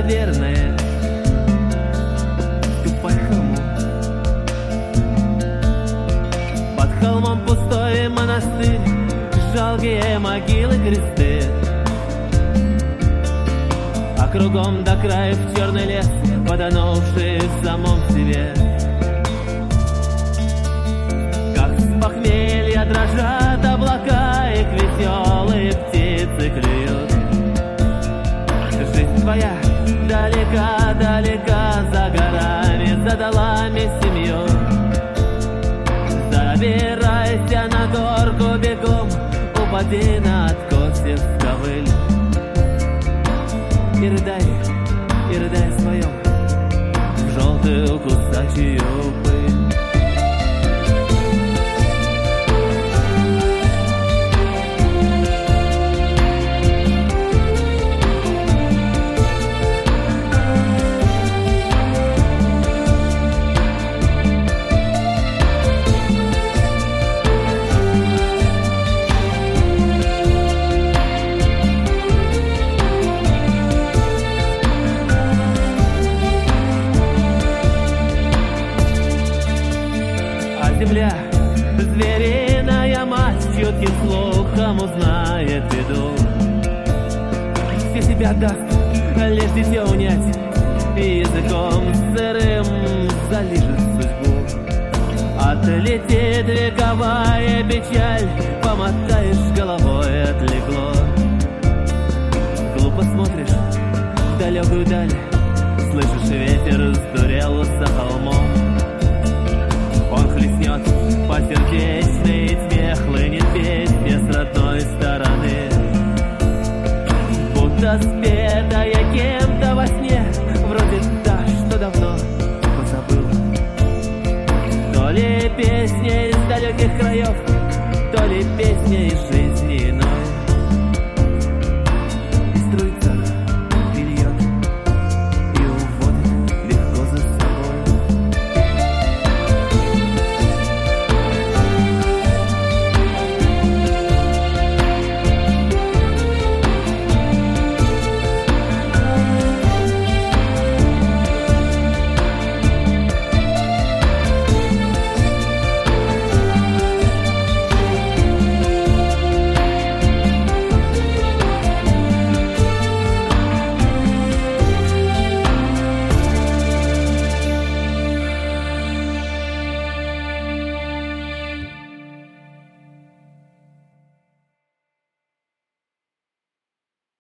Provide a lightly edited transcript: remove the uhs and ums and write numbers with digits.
верное. Ступай к холму. Под холмом пустой монастырь, жалкие могилы, кресты. А кругом до краев черный лес, потонувший в самом себе. Как с похмелья дрожат облака, их веселые птицы клюют. Жизнь твоя далека-далека, за горами, за долами семью. Забирайся на горку бегом, упади на откосе в ковыль. И рыдай в своем, в желтую кусачую пыль. Земля, звериная мать, чутким слухом узнает беду. Все себя отдаст, лишь дитя унять, и языком сырым залижет судьбу. Отлетит вековая печаль, помотаешь головой, отлегло. Глупо смотришь в далекую даль, слышишь ветер сдурелся холмом. Он хлестнет по сердечной тьме, хлынет песня с родной стороны. Будто спеть